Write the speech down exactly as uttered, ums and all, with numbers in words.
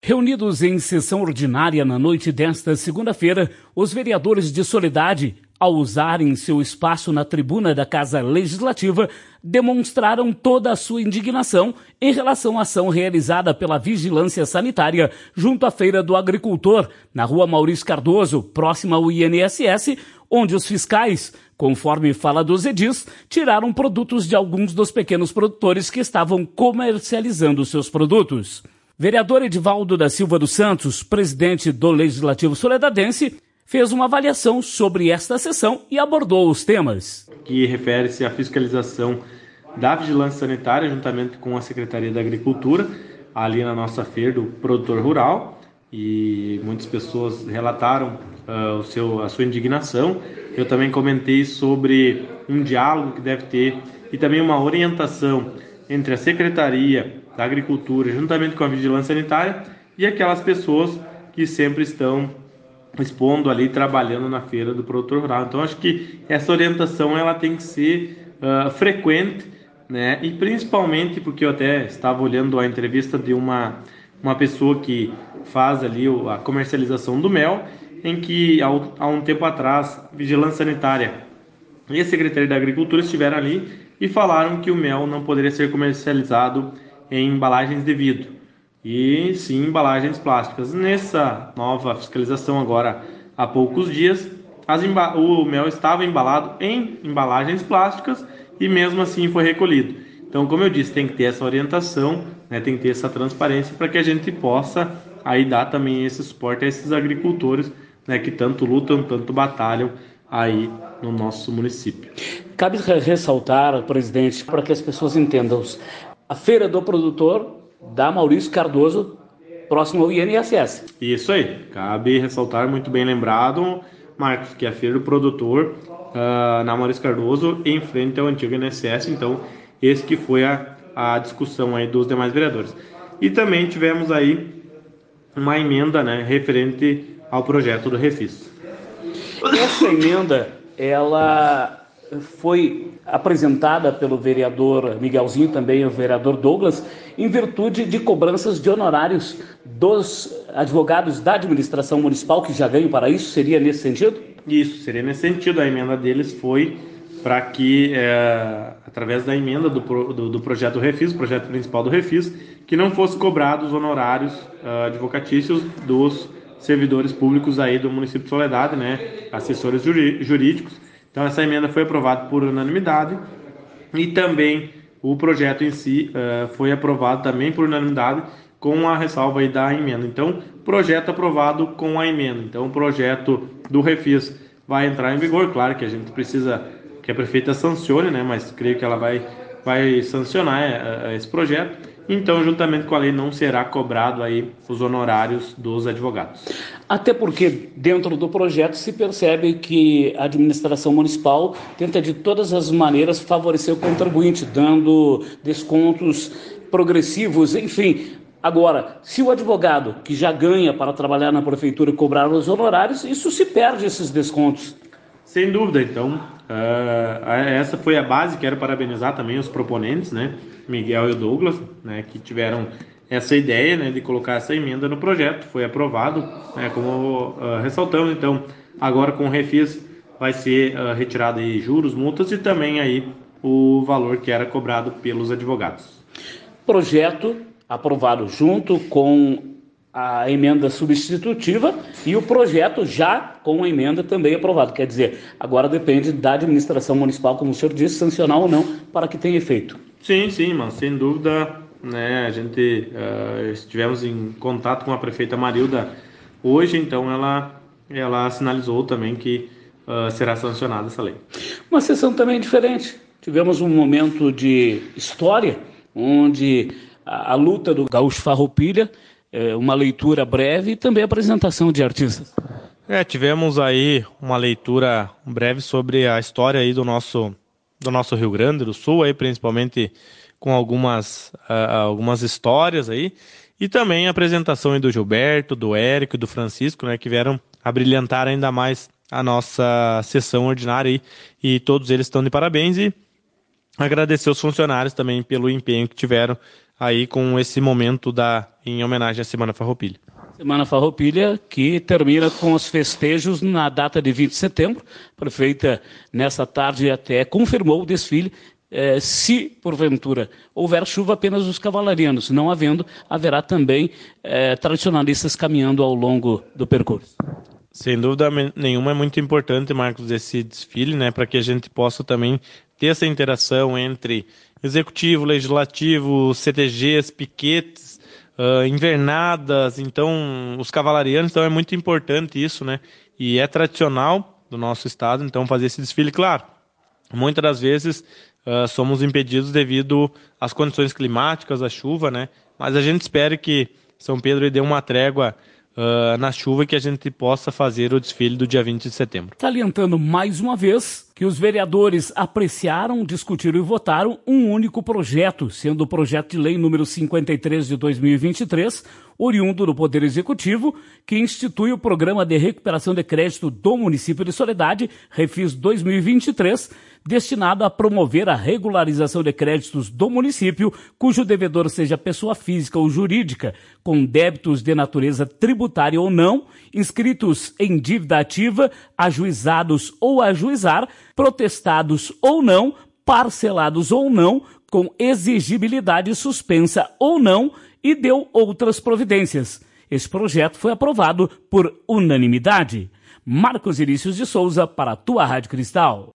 Reunidos em sessão ordinária na noite desta segunda-feira, os vereadores de Soledade, ao usarem seu espaço na tribuna da Casa Legislativa, demonstraram toda a sua indignação em relação à ação realizada pela Vigilância Sanitária junto à Feira do Agricultor, na Rua Maurício Cardoso, próxima ao I N S S, onde os fiscais, conforme fala dos edis, tiraram produtos de alguns dos pequenos produtores que estavam comercializando seus produtos. Vereador Edivaldo da Silva dos Santos, presidente do Legislativo Soledadense, fez uma avaliação sobre esta sessão e abordou os temas. Que refere-se à fiscalização da Vigilância Sanitária, juntamente com a Secretaria da Agricultura, ali na nossa feira do produtor rural, e muitas pessoas relataram uh, o seu, a sua indignação. Eu também comentei sobre um diálogo que deve ter e também uma orientação entre a Secretaria da Agricultura, juntamente com a Vigilância Sanitária, e aquelas pessoas que sempre estão expondo ali, trabalhando na feira do produtor rural. Então, acho que essa orientação ela tem que ser uh, frequente, né? E principalmente porque eu até estava olhando a entrevista de uma, uma pessoa que faz ali a comercialização do mel, em que há um tempo atrás a Vigilância Sanitária e a Secretaria da Agricultura estiveram ali e falaram que o mel não poderia ser comercializado em embalagens de vidro, e sim embalagens plásticas. Nessa nova fiscalização agora há poucos dias, as emba- o mel estava embalado em embalagens plásticas e mesmo assim foi recolhido. Então, como eu disse, tem que ter essa orientação, né, tem que ter essa transparência para que a gente possa aí dar também esse suporte a esses agricultores, né, que tanto lutam, tanto batalham aí no nosso município. Cabe ressaltar, presidente, para que as pessoas entendam, a Feira do Produtor da Maurício Cardoso, próximo ao I N S S. Isso aí, cabe ressaltar, muito bem lembrado, Marcos, que é a Feira do Produtor uh, na Maurício Cardoso, em frente ao antigo I N S S. Então, esse que foi a, a discussão aí dos demais vereadores. E também tivemos aí uma emenda, né, referente ao projeto do Refis. Essa emenda, ela foi apresentada pelo vereador Miguelzinho, também o vereador Douglas, em virtude de cobranças de honorários dos advogados da administração municipal que já ganham para isso. Seria nesse sentido? Isso, seria nesse sentido. A emenda deles foi para que, é, através da emenda do, do, do projeto do Refis, projeto principal do Refis, que não fosse cobrado os honorários uh, advocatícios dos servidores públicos aí do município de Soledade, né, assessores jurídicos. Então, essa emenda foi aprovada por unanimidade e também o projeto em si uh, foi aprovado também por unanimidade com a ressalva aí da emenda. Então, projeto aprovado com a emenda. Então, o projeto do Refis vai entrar em vigor. Claro que a gente precisa que a prefeita sancione, né? Mas creio que ela vai, vai sancionar uh, esse projeto. Então, juntamente com a lei, não será cobrado aí os honorários dos advogados. Até porque, dentro do projeto, se percebe que a administração municipal tenta, de todas as maneiras, favorecer o contribuinte, dando descontos progressivos, enfim. Agora, se o advogado que já ganha para trabalhar na prefeitura cobrar os honorários, isso se perde, esses descontos. Sem dúvida, então, uh, essa foi a base. Quero parabenizar também os proponentes, né, Miguel e o Douglas, né, que tiveram essa ideia, né, de colocar essa emenda no projeto. Foi aprovado, né, como uh, ressaltamos. Então, agora com o Refis vai ser uh, retirado aí juros, multas e também aí o valor que era cobrado pelos advogados. Projeto aprovado junto com a emenda substitutiva e o projeto já com a emenda também aprovado. Quer dizer, agora depende da administração municipal, como o senhor disse, sancionar ou não para que tenha efeito. Sim, sim, mas sem dúvida, né, a gente uh, estivemos em contato com a prefeita Marilda hoje, então ela, ela sinalizou também que uh, será sancionada essa lei. Uma sessão também diferente. Tivemos um momento de história, onde a, a luta do Gaúcho Farroupilha, uma leitura breve e também apresentação de artistas. É, tivemos aí uma leitura breve sobre a história aí do nosso, do nosso Rio Grande do Sul, aí, principalmente com algumas, uh, algumas histórias aí, e também a apresentação aí do Gilberto, do Érico e do Francisco, né, que vieram a brilhantar ainda mais a nossa sessão ordinária aí, e todos eles estão de parabéns, e agradecer os funcionários também pelo empenho que tiveram aí com esse momento da, em homenagem à Semana Farroupilha. Semana Farroupilha, que termina com os festejos na data de vinte de setembro. A prefeita, nessa tarde, até confirmou o desfile. Eh, se, porventura, houver chuva, apenas os cavalarianos. Não havendo, haverá também eh, tradicionalistas caminhando ao longo do percurso. Sem dúvida nenhuma, é muito importante, Marcos, esse desfile, né, para que a gente possa também ter essa interação entre executivo, legislativo, C T Gs, piquetes, Uh, invernadas, então os cavalarianos, então é muito importante isso, né? E é tradicional do nosso estado, então fazer esse desfile, claro. Muitas das vezes uh, somos impedidos devido às condições climáticas, à chuva, né? Mas a gente espera que São Pedro dê uma trégua uh, na chuva e que a gente possa fazer o desfile do dia vinte de setembro. Salientando mais uma vez que os vereadores apreciaram, discutiram e votaram um único projeto, sendo o projeto de lei número cinquenta e três de dois mil e vinte e três, oriundo do Poder Executivo, que institui o Programa de Recuperação de Crédito do Município de Soledade, Refis dois mil e vinte e três, destinado a promover a regularização de créditos do município, cujo devedor seja pessoa física ou jurídica, com débitos de natureza tributária ou não, inscritos em dívida ativa, ajuizados ou ajuizar, protestados ou não, parcelados ou não, com exigibilidade suspensa ou não, e deu outras providências. Esse projeto foi aprovado por unanimidade. Marcos Inícios de Souza, para a tua Rádio Cristal.